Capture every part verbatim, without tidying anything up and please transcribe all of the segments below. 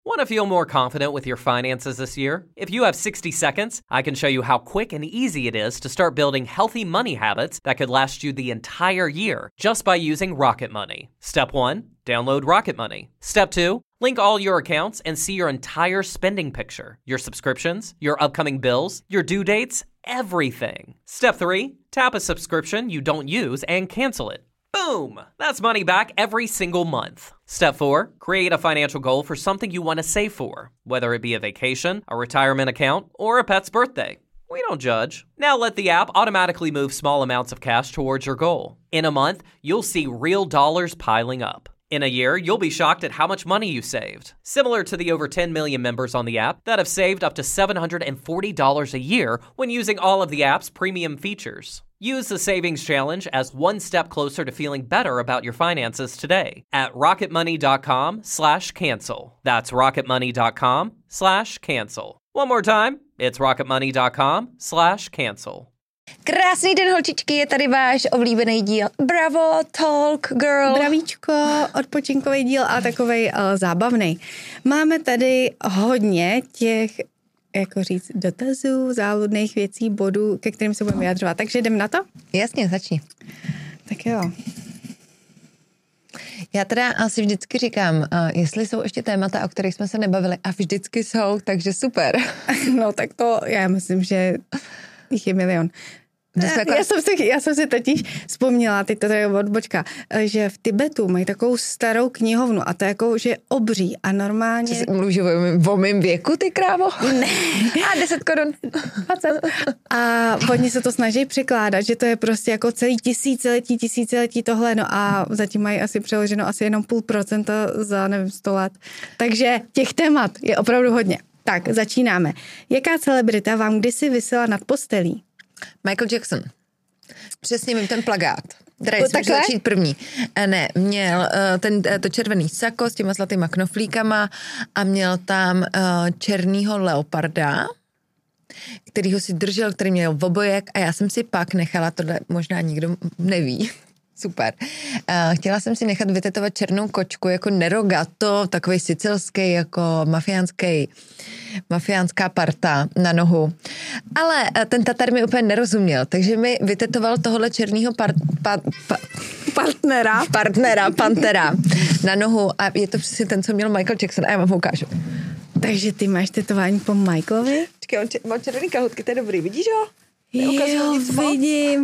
Want to feel more confident with your finances this year? If you have sixty seconds, I can show you how quick and easy it is to start building healthy money habits that could last you the entire year just by using Rocket Money. Step one, download Rocket Money. Step two, link all your accounts and see your entire spending picture, your subscriptions, your upcoming bills, your due dates, everything. Step three, tap a subscription you don't use and cancel it. Boom! That's money back every single month. Step four, create a financial goal for something you want to save for, whether it be a vacation, a retirement account, or a pet's birthday. We don't judge. Now let the app automatically move small amounts of cash towards your goal. In a month, you'll see real dollars piling up. In a year, you'll be shocked at how much money you saved. Similar to the over ten million members on the app that have saved up to seven hundred forty dollars a year when using all of the app's premium features. Use the Savings Challenge as one step closer to feeling better about your finances today at rocketmoney.com slash cancel. That's rocketmoney.com slash cancel. One more time, it's rocketmoney.com slash cancel. Krásný den, holčičky, je tady váš oblíbený díl. Bravo, Talk Girl. Bravíčko, odpočinkový díl a takovej uh, zábavný. Máme tady hodně těch, jako říct, dotazů, záludných věcí, bodů, ke kterým se budeme vyjadřovat. Takže jdem na to? Jasně, začni. Tak jo. Já teda asi vždycky říkám, uh, jestli jsou ještě témata, o kterých jsme se nebavili, a vždycky jsou, takže super. No tak to, já myslím, že jich je milion. Jako... Já, jsem si, já jsem si totiž vzpomněla, teď to tady odbočka, že v Tibetu mají takovou starou knihovnu a to jako, že obří a normálně... Co mluvíš o mým věku, ty krávo? Ne. A deset korun. dvacet. A oni se to snaží překládat, že to je prostě jako celý tisíciletí, tisíciletí tohle, no a zatím mají asi přeloženo asi jenom půl procenta za, nevím, sto let. Takže těch témat je opravdu hodně. Tak, začínáme. Jaká celebrita vám kdysi visela nad postelí? Michael Jackson. Přesně vím ten plagát. Teda jsem můžu začít první. Ne, měl ten, to červený sako s těma zlatýma knoflíkama a měl tam černýho leoparda, kterýho si držel, který měl obojek a já jsem si pak nechala, tohle možná nikdo neví, super. Chtěla jsem si nechat vytetovat černou kočku jako Nerogato, takovej sicilský, jako mafiánský, mafiánská parta na nohu. Ale ten Tatar mi úplně nerozuměl, takže mi vytetoval tohle černýho par, pa, pa, partnera. partnera, pantera na nohu a je to přesně ten, co měl Michael Jackson a já vám ho ukážu. Takže ty máš tetování po Michaelovi? Čekaj, on č- mám červený kalhotky, to je dobrý, vidíš ho? Jo, vidím.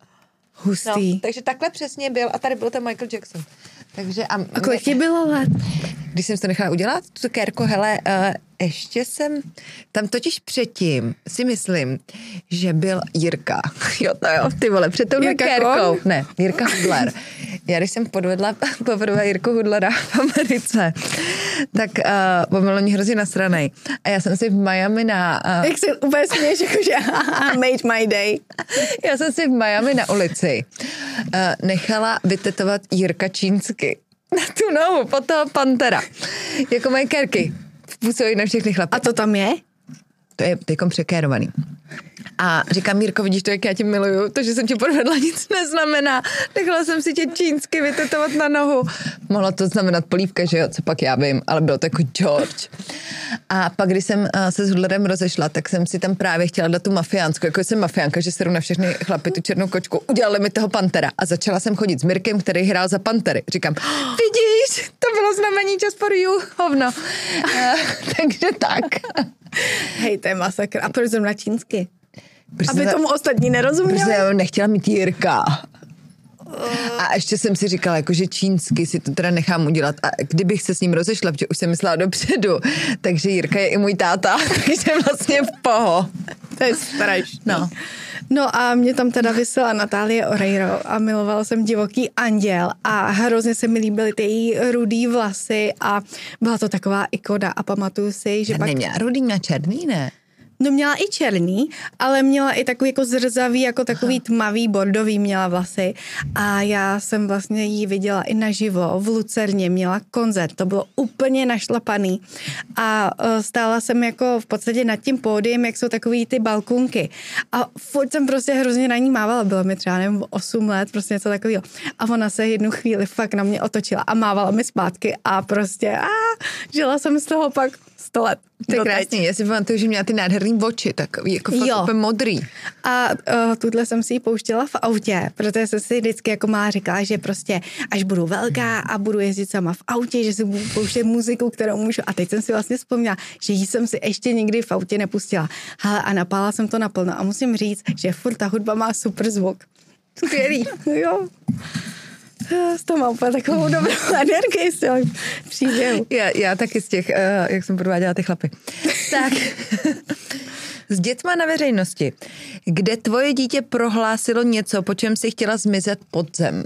Hustý. No, takže takhle přesně byl a tady byl ten Michael Jackson. Takže a, a kolik ti bylo let? Když jsem to nechala udělat, tu kérko, hele, uh, ještě jsem, tam totiž předtím si myslím, že byl Jirka. Jo, to jo, ty vole, před touhle kérkou. Kon? Ne, Jirka Hudler. Já když jsem podvedla, podvedla Jirku Hudlera v Americe, tak uh, on byl mě hrozně nasranej. A já jsem si v Miami na... Uh, Jak se úplně směš, jakože made my day. Já jsem si v Miami na ulici uh, nechala vytetovat Jirka čínsky. Na tu nohu, po toho pantera. Jako moje kérky. Působí na všechny chlapy. A to tam je? To je teďkom překérovaný. A říkám, Jirko, vidíš to, jak já tě miluju? To, že jsem tě podvedla, nic neznamená. Nechala jsem si tě čínsky vytetovat na nohu. Mohla to znamenat polívka, že jo, co pak já vím, ale bylo to jako George. A pak, když jsem se s Hudlerem rozešla, tak jsem si tam právě chtěla dát tu mafiánsku, jako jsem mafiánka, že seru na všechny chlapy tu černou kočku. Udělali mi toho pantera a začala jsem chodit s Mirkem, který hrál za pantery. Říkám, vidíš, to bylo znamení Just for you, hovno. uh, takže tak. Hej, to je masakr. A proč jsem na čínsky? Protože Aby tomu ostatní nerozuměli? Protože já nechtěla mít Jirka. A ještě jsem si říkala, jako, že čínsky si to teda nechám udělat. A kdybych se s ním rozešla, protože už jsem myslela dopředu, takže Jirka je i můj táta, takže vlastně v poho. To je strašný. No. No a mě tam teda vysela Natálie Oreiro a milovala jsem Divoký anděl a hrozně se mi líbily ty její rudý vlasy a byla to taková ikona a pamatuju si, že a pak... neměla rudý, měla černý, ne? No měla i černý, ale měla i takový jako zrzavý, jako takový Aha. tmavý, bordový měla vlasy a já jsem vlastně jí viděla i naživo v Lucerně, měla koncert, to bylo úplně našlapaný a uh, stála jsem jako v podstatě nad tím pódiem, jak jsou takový ty balkunky a furt jsem prostě hrozně na ní mávala, bylo mi třeba nevím osm let, prostě něco takového a ona se jednu chvíli fakt na mě otočila a mávala mi zpátky a prostě a žila jsem z toho pak sto let. To je krásný, já si pamatuju, že měla ty nádherný oči, takový jako fakt úplně modrý. A uh, tuhle jsem si ji pouštěla v autě, protože jsem si vždycky jako má říkala, že prostě až budu velká a budu jezdit sama v autě, že si budu pouštět muziku, kterou můžu. A teď jsem si vlastně vzpomněla, že ji jsem si ještě nikdy v autě nepustila. Hele, a napála jsem to naplno a musím říct, že furt ta hudba má super zvuk. Skvělý. Jo. Z toho mám úplně takovou dobrou energii z toho příběhu. Já, já taky z těch, uh, jak jsem prováděla ty chlapy. Tak, s dětma na veřejnosti. Kde tvoje dítě prohlásilo něco, po čem si chtěla zmizet pod zem?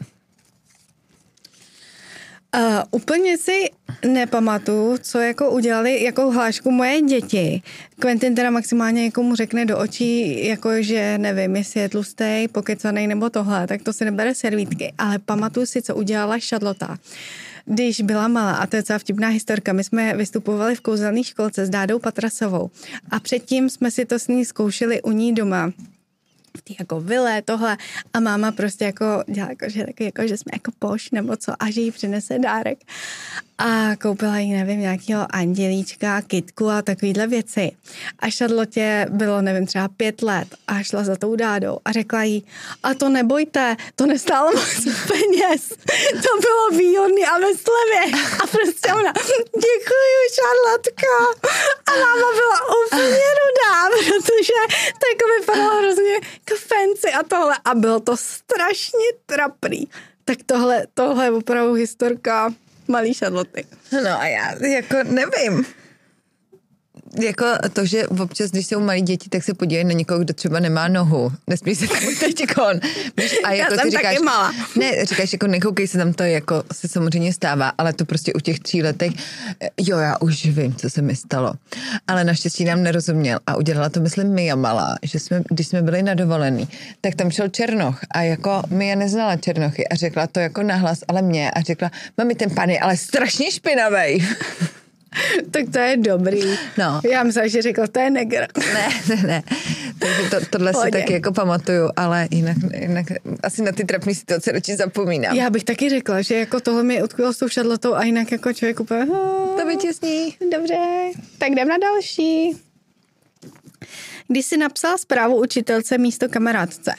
Uh, úplně si nepamatuju, co jako udělali jako hlášku moje děti. Quentin teda maximálně jako mu řekne do očí, jako že nevím, jestli je tlustej, pokecanej nebo tohle, tak to si nebere servítky. Ale pamatuju si, co udělala Charlotte. Když byla malá, a to je celá vtipná historka, my jsme vystupovali v kouzelné školce s Dádou Patrasovou a předtím jsme si to s ní zkoušeli u ní doma. V té jako vile, tohle a máma prostě jako dělala jako, že, jako, že jsme jako poš nebo co a že jí přinese dárek a koupila jí, nevím, nějakého andělíčka, kytku a takovýhle věci. A Charlotte bylo, nevím, třeba pět let a šla za tou Dádou a řekla jí, a to nebojte, to nestálo moc peněz, to bylo výhodný a ve slevě. A prostě ona, děkuju, Charlotka. A máma byla úplně rudá, protože to jako vypadalo hrozně jako fancy a tohle. A bylo to strašně trapný. Tak tohle, tohle je opravdu historka malý Charlotte. No a já jako nevím. Jako to, že občas, když jsou malí děti, tak se podívají na někoho, kdo třeba nemá nohu. Nesmí se tam teďkon. A jako já jsem ty říkáš, taky malá. Ne, říkáš, jako nekoukej se tam, to jako se samozřejmě stává, ale to prostě u těch tří letech, jo, já už vím, co se mi stalo. Ale naštěstí nám nerozuměl a udělala to, myslím, Mia malá, že jsme, když jsme byli na dovolený, tak tam šel Černoch a jako Mia neznala Černochy a řekla to jako nahlas, ale mě a řekla, mami, ten pán je ale strašně špinavej. Tak to je dobrý. No. Já myslím, že řekl, to je negr. Ne, ne, ne. Takže to, tohle Pohodě. Si taky jako pamatuju, ale jinak, jinak asi na ty trapné situace radši zapomínám. Já bych taky řekla, že jako tohle mi utkvělo s tou Charlottou a jinak jako člověk úplně... To vytěsní. Dobře, tak jdem na další. Když jsi napsala zprávu učitelce místo kamarádce,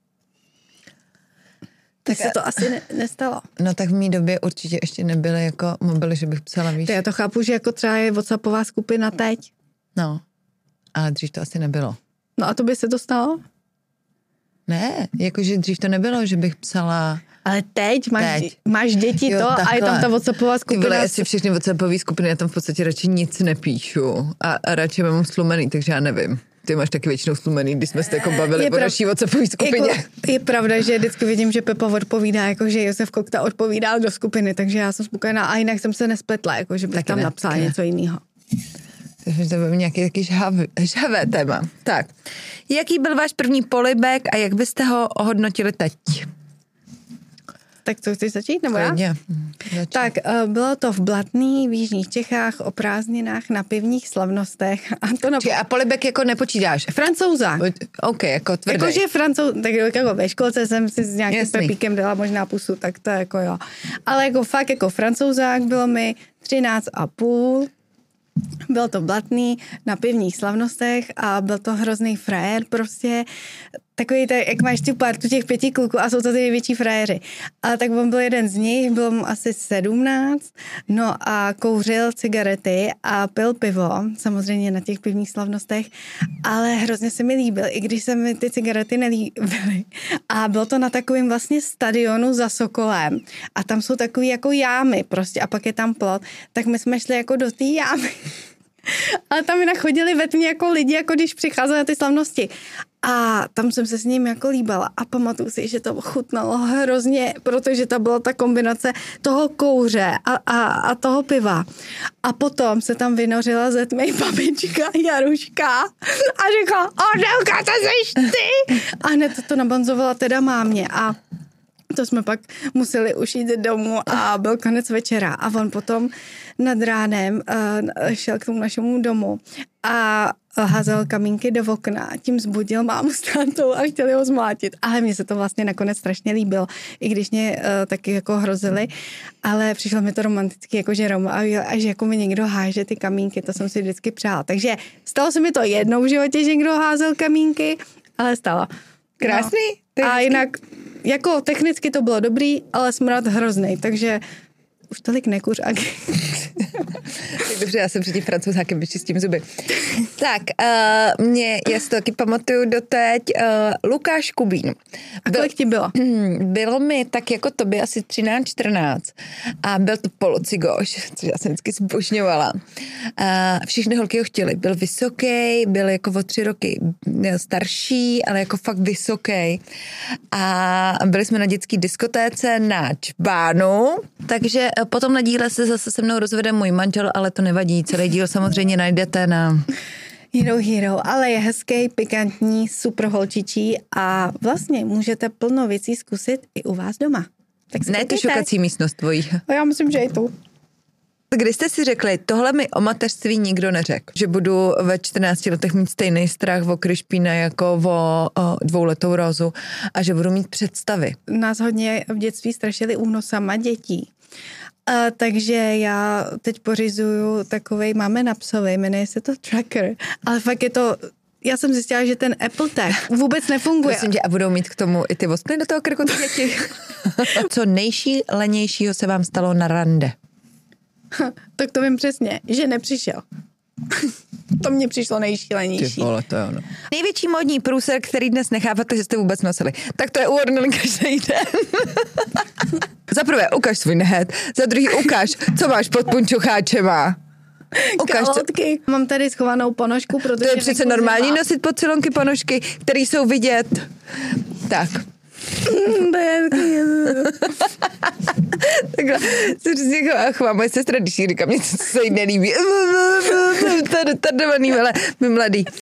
tak se to asi ne, nestalo. No tak v mý době určitě ještě nebyly jako mobily, že bych psala, víš. To já to chápu, že jako třeba je WhatsAppová skupina teď. No, ale dřív to asi nebylo. No a to by se to stalo? Ne, jakože dřív to nebylo, že bych psala... Ale teď máš, teď. máš děti jo, to takhle. A je tam ta WhatsAppová skupina. Ty vole, jestli všechny WhatsAppové skupiny, já tam v podstatě radši nic nepíšu a, a radši mám slumený, takže já nevím. Ty máš taky většinou slumený, když jsme se jako bavili o naší WhatsAppové skupině. Jako, je pravda, že vždycky vidím, že Pepa odpovídá, jako že Josef Kokta odpovídá do skupiny, takže já jsem spokojená a jinak jsem se nespletla, jako že bych taky tam ne, napsala ne. něco jiného. Takže to bylo nějaký taky žhavé, žhavé téma. Tak, jaký byl váš první polibek a jak byste ho ohodnotili teď? Tak co chceš začít, nebo já? Začít. Tak bylo to v Blatný, v Jižních Čechách, o prázdninách na pivních slavnostech. A, to na... a polibek jako nepočítáš? Francouzák. OK, jako tvrdý. Jakože francouz, tak jako ve školce jsem si s nějakým Jasný. Pepíkem dala možná pusu, tak to jako jo. Ale jako fakt jako francouzák bylo mi třináct a půl. Byl to Blatný na pivních slavnostech a byl to hrozný frajer prostě. Takový, tak, jak máš tu partu těch pěti kluků a jsou to ty největší frajeři. Ale tak on byl jeden z nich, bylo mu asi sedmnáct, no a kouřil cigarety a pil pivo, samozřejmě na těch pivních slavnostech, ale hrozně se mi líbil, i když se mi ty cigarety nelíbily. A bylo to na takovém vlastně stadionu za Sokolem a tam jsou takový jako jámy prostě a pak je tam plot, tak my jsme šli jako do té jámy. Ale tam jinak chodili ve tmě jako lidi, jako když přicházeli na ty slavnosti. A tam jsem se s ním jako líbala a pamatuju si, že to chutnalo hrozně, protože to byla ta kombinace toho kouře a, a, a toho piva. A potom se tam vynořila ze tmy babička Jaruška a řekla, Adelka, to jsi ty! A hned to nabanzovala teda mámě a to jsme pak museli už jít domů a byl konec večera a on potom nad ránem uh, šel k tomu našemu domu a házel kamínky do okna, tím zbudil mámu s tátou a chtěli ho zmlátit. Ale mně se to vlastně nakonec strašně líbilo, i když mě uh, taky jako hrozili, ale přišlo mi to romanticky, jako že Roma a až jako mi někdo háže ty kamínky, to jsem si vždycky přála. Takže stalo se mi to jednou v životě, že někdo házel kamínky, ale stalo. Krásný. No. A jinak jako technicky to bylo dobrý, ale smrad hrozný, takže už tolik nekuř. A... Tak dobře, já jsem před tím Francouzhákem vyčistím zuby. Tak, uh, mě, já si to taky pamatuju doteď, uh, Lukáš Kubín. A kolik ti bylo? Bylo mi tak jako tobě asi třináct čtrnáct a byl to polocigoš, což já jsem vždycky zbožňovala. Uh, všechny holky ho chtěli. Byl vysoký, byl jako o tři roky starší, ale jako fakt vysoký. A byli jsme na dětské diskotéce na Čbánu, takže potom na díle se zase se mnou rozvede můj manžel, ale to nevadí. Celý díl samozřejmě najdete na Hero Hero, ale je hezký, pikantní, super holčičí a vlastně můžete plno věcí zkusit i u vás doma. Tak ne tu šokací místnost tvojí. A já myslím, že i tu. Kdy jste si řekli, tohle mi o mateřství nikdo neřekl, že budu ve čtrnácti letech mít stejný strach o Krišpína jako o, o dvouletou Rozu a že budu mít představy. Nás hodně v dětství strašili únosama dětí. A, takže já teď pořizuju takovej, máme na psovi, jmenuje se to Tracker, ale fakt je to, já jsem zjistila, že ten Apple Tag vůbec nefunguje. Prosím tě, a budou mít k tomu i ty voskny do toho krku ty děti? Co nejšílenějšího se vám stalo na rande? Tak to vím přesně, že nepřišel. To mně přišlo nejšílenější. Ty vole, to je ono. Největší modní průser, který dnes necháváte, že jste vůbec nosili. Tak to je u Ornely každý den. Za prvé, ukaž svůj nehet. Za druhý, ukaž, co máš pod punčocháčema. Ukaž, co... Mám tady schovanou ponožku, protože... To je přece normální má... nosit podsilonky ponožky, které jsou vidět. Tak. Takhle se přesně chová moje sestra, když jí říkám něco, co se jí nelíbí. Tardovaný, ale my mladý.